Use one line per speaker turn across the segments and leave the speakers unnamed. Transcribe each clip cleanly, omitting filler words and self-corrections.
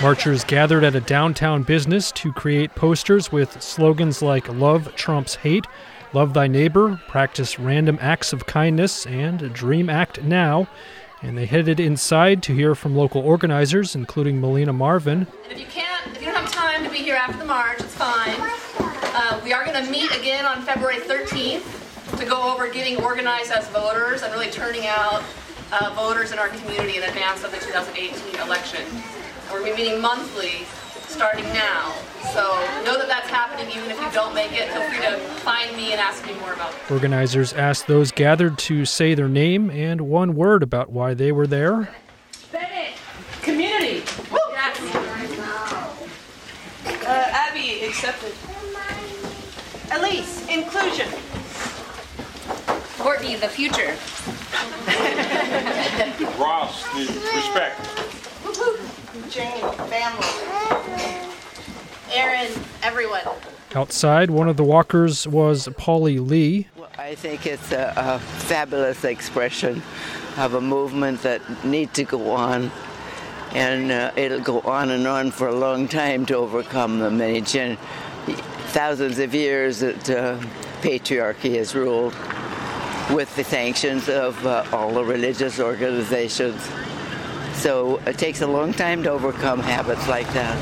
Marchers gathered at a downtown business to create posters with slogans like "Love Trumps Hate," "Love Thy Neighbor," "Practice Random Acts of Kindness," and "Dream Act Now." And they headed inside to hear from local organizers, including Melina Marvin.
And if you don't have time to be here after the march, it's fine. We are going to meet again on February 13th to go over getting organized as voters and really turning out voters in our community in advance of the 2018 election. And we're going to be meeting monthly starting now. So know that that's happening even if you don't make it. Feel free to find me and ask me more about it.
Organizers asked those gathered to say their name and one word about why they were there.
Bennett, community. Woo! Yes. Abby, accepted. Elise, inclusion.
Courtney, the future.
Ross, the respect.
Jane, family. Aaron, everyone.
Outside, one of the walkers was Polly Lee.
Well, I think it's a fabulous expression of a movement that needs to go on, and it'll go on and on for a long time to overcome the many thousands of years that patriarchy has ruled, with the sanctions of all the religious organizations. So it takes a long time to overcome habits like that.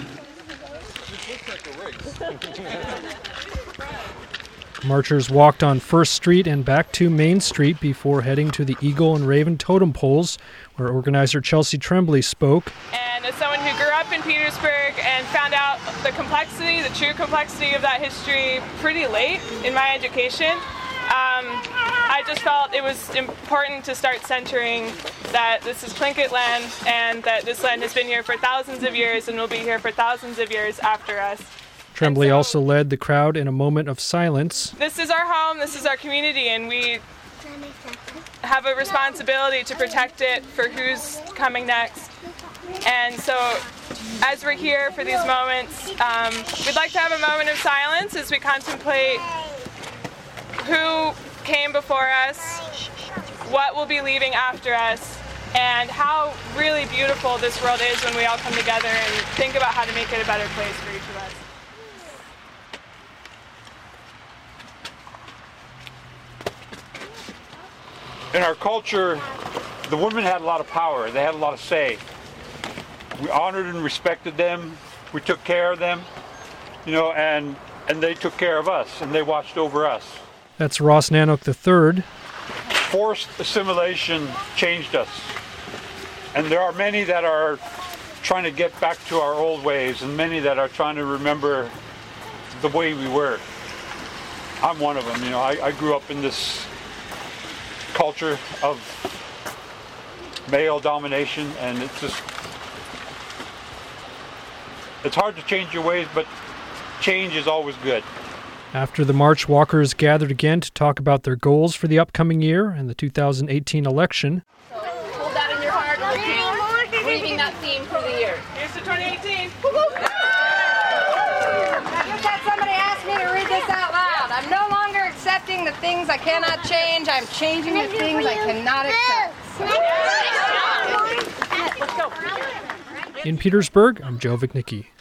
Marchers walked on First Street and back to Main Street before heading to the Eagle and Raven totem poles, where organizer Chelsea Tremblay spoke.
And as someone who grew up in Petersburg and found out the true complexity of that history pretty late in my education, I just felt it was important to start centering that this is Tlingit land and that this land has been here for thousands of years and will be here for thousands of years after us.
Tremblay also led the crowd in a moment of silence.
This is our home, this is our community, and we have a responsibility to protect it for who's coming next. And so as we're here for these moments, we'd like to have a moment of silence as we contemplate who came before us, what will be leaving after us, and how really beautiful this world is when we all come together and think about how to make it a better place for each of us.
In our culture, the women had a lot of power. They had a lot of say. We honored and respected them. We took care of them, and they took care of us, and they watched over us.
That's Ross Nanook III.
Forced assimilation changed us. And there are many that are trying to get back to our old ways, and many that are trying to remember the way we were. I'm one of them. I grew up in this culture of male domination, and it's hard to change your ways, but change is always good.
After the march, walkers gathered again to talk about their goals for the upcoming year and the 2018 election.
So hold that in your heart. Reading that theme for the year.
Here's to 2018.
I just had somebody ask me to read this out loud. I'm no longer accepting the things I cannot change. I'm changing the things I cannot accept.
In Petersburg, I'm Joe Vichnicki.